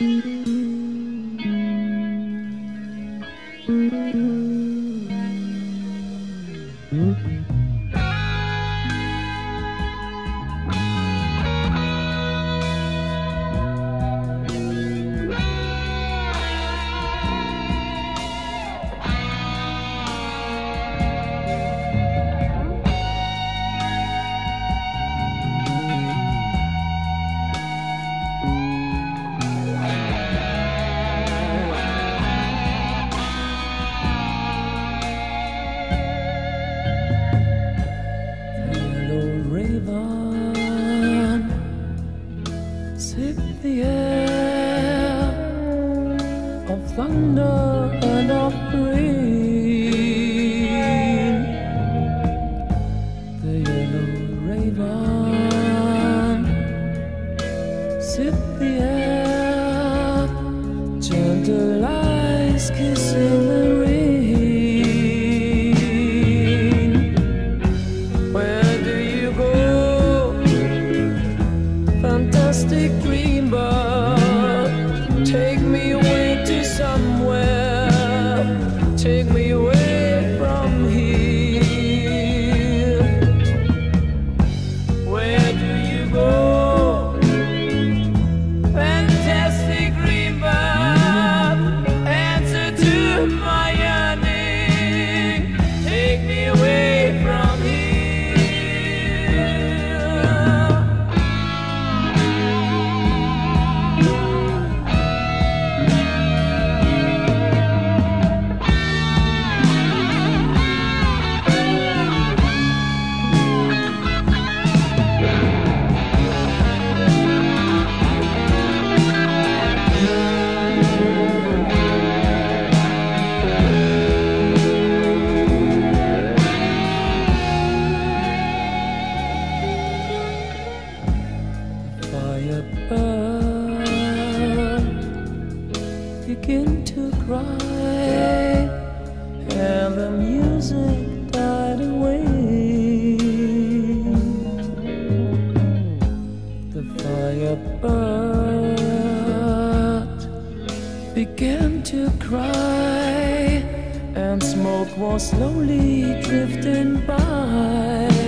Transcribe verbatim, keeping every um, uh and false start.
Sip the air of thunder and of rain. The yellow raven, sip the air, gentle eyes kissing the rain. Where do you go, fantastic green bird? Take me away to somewhere, take me away from here. Where do you go, fantastic green bird? Answer to my yearning, take me away from here. Firebird begin to cry, and the music died away. The firebird began to cry, and smoke was slowly drifting by.